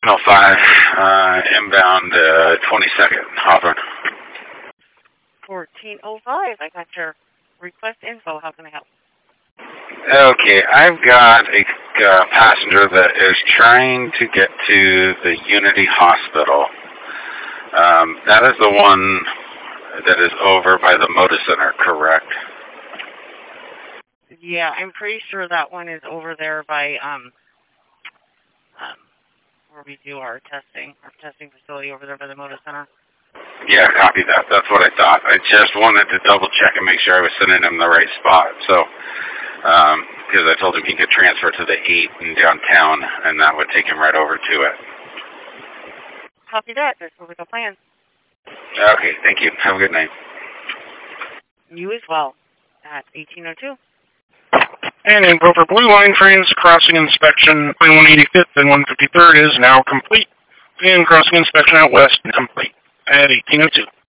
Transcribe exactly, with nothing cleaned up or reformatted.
oh five, uh, inbound uh, twenty-second, Hawthorne. fourteen oh five, I got your request info. How can I help? Okay, I've got a uh, passenger that is trying to get to the Unity Hospital. Um, that is the one that is over by the Moda Center, correct? Yeah, I'm pretty sure that one is over there by um, um where we do our testing, our testing facility over there by the Moda Center. Yeah, copy that. That's what I thought. I just wanted to double check and make sure I was sending him the right spot. So, because um, I told him he could transfer to the eight in downtown, and that would take him right over to it. Copy that. There's over the plan. Okay, thank you. Have a good night. You as well. At eighteen oh two. And in Grover Blue Line trains, crossing inspection on one eighty-fifth and one fifty-third is now complete. And crossing inspection out west complete at eighteen oh two.